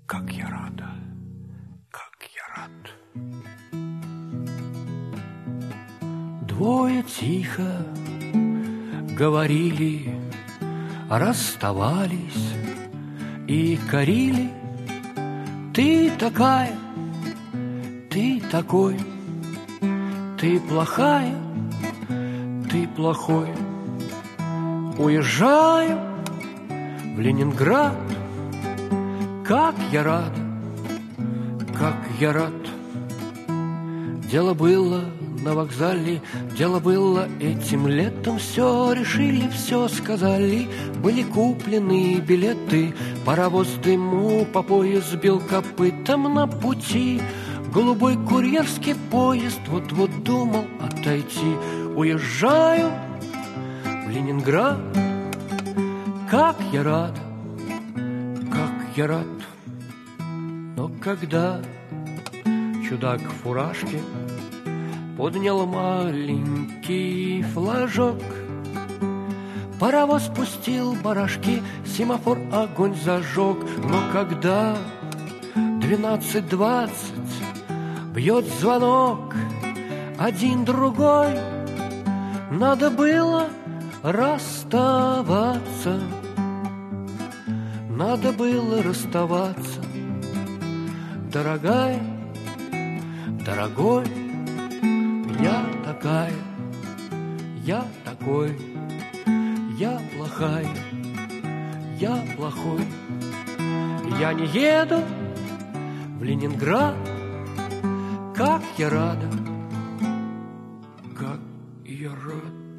как я рада, как я рад. Двое тихо говорили, расставались и корили. Ты такая, ты такой, ты плохая, ты плохой. Уезжаю в Ленинград, как я рада, как я рад. Дело было на вокзале, дело было этим летом. Все решили, все сказали, были куплены билеты. Паровоз дыму по пояс бил копытом на пути. Голубой курьерский поезд вот-вот думал отойти. Уезжаю в Ленинград, как я рад, как я рад. Но когда чудак в фуражке поднял маленький флажок, паровоз пустил барашки, семафор огонь зажег. Но когда 12:20 бьет звонок, один другой, надо было расставаться, надо было расставаться. Дорогая, дорогой, я такая, я такой, я плохая, я плохой. Я не еду в Ленинград, как я рада, как я рад.